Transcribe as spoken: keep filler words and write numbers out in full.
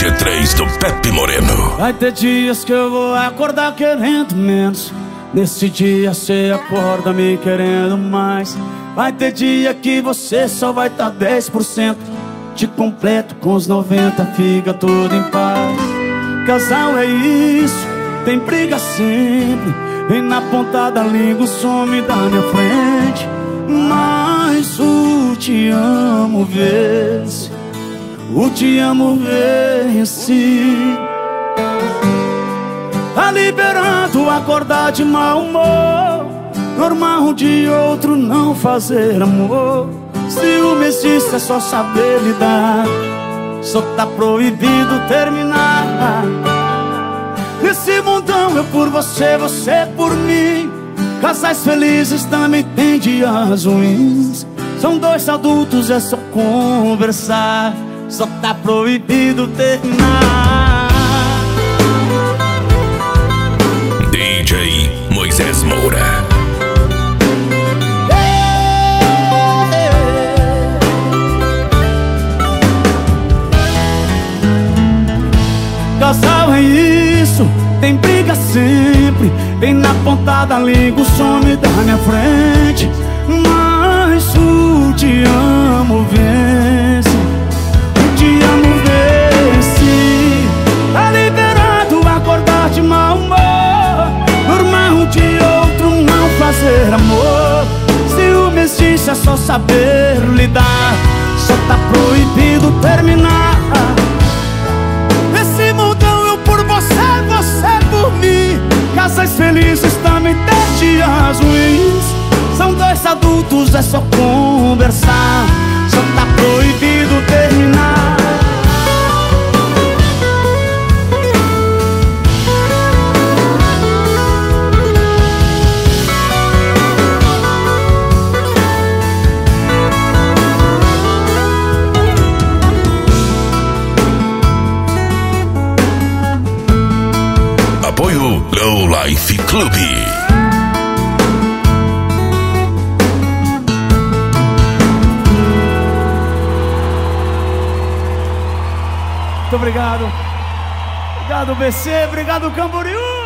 G três do Pepe Moreno. Vai ter dias que eu vou acordar querendo menos. Nesse dia cê acorda me querendo mais. Vai ter dia que você só vai tá dez por cento. Te completo com os noventa, fica tudo em paz. Casal é isso, tem briga sempre. Vem na ponta da língua, some da minha frente. Mas o te amo vence, o te amo vence. Tá liberando acordar de mau humor, normal de outro não fazer amor. Ciúme existe, é só saber lidar, só tá proibido terminar. Nesse mundão eu por você, você por mim. Casais felizes também tem dias ruins. São dois adultos, é só conversar, só tá proibido terminar. D J Moisés Moura. Casal é isso, tem briga sempre. Vem na ponta da língua, some da minha frente. Mas o te amo vence, o te amo vence. Tá liberado acordar de mau humor, normal de outro não fazer amor. Ciúme existe, é só saber lidar, só tá proibido terminar. Nesse mundão eu por você, você por mim. Casais felizes também tem dias ruins. São dois adultos, é só conversar, só tá proibido terminar. Apoio Low Life Clube. Muito obrigado. Obrigado, B C. Obrigado, Camboriú.